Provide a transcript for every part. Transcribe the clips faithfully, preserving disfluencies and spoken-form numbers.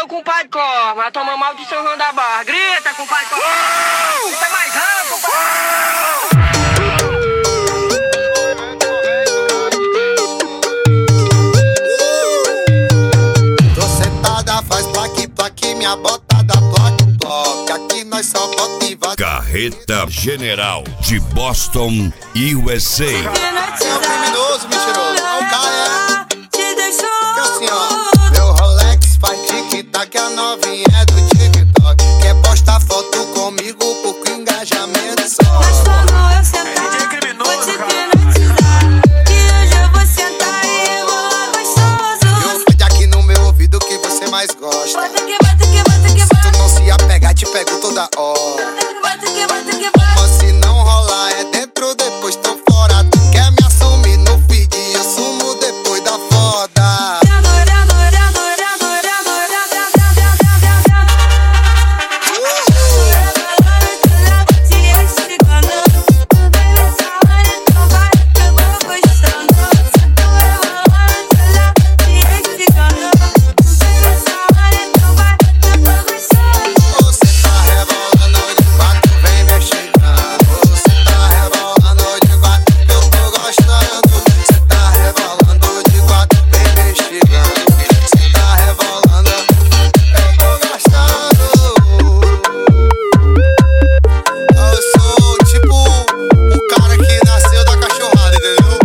compadre Corma, toma maldição João da Barra. Grita, compadre Corma. Grita mais alto, compadre. Tô sentada, faz plaque, plaque, minha botada, plaque, plaque. Aqui nós só motiva. Carreta General de Boston, U S A. Você é um criminoso, mentiroso. Não, o cara é. Te deixou. Que assim, ó. Meu Rolex faz tic-tac, a novinha é do TikTok. Quer postar foto comigo por engajamento só. Mas quando eu sentar, vou te hipnotizar. Que hoje eu vou sentar e rebolar gostoso. Eu pede aqui no meu ouvido que você mais gosta. Bota que bota que bota que Se bota. tu não se apegar, te pego toda hora. Bota que bota que bota. Mas se não rolar, é dentro, depois tô fora. Tu quer me assumir no feed, eu sumo depois da foda. Você tá rebolando de quatro, vem me xingando. Você tá rebolando de quatro, eu tô gostando. Você tá rebolando de quatro, vem me xingando. Você tá rebolando, eu tô gostando. Eu sou tipo o cara que nasceu da cachorrada, entendeu?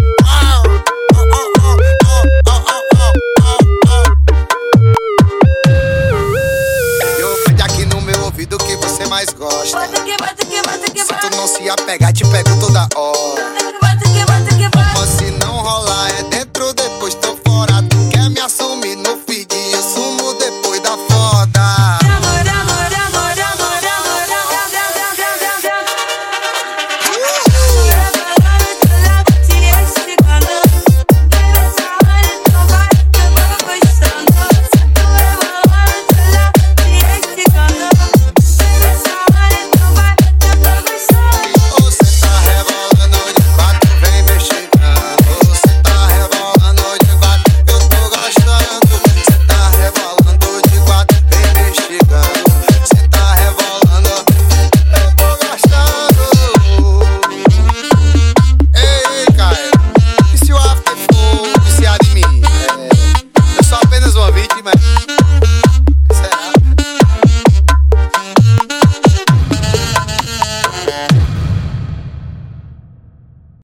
Eu pede aqui no meu ouvido que você mais gosta. Bota que bota que bota que Se bota. tu não se apegar, te pego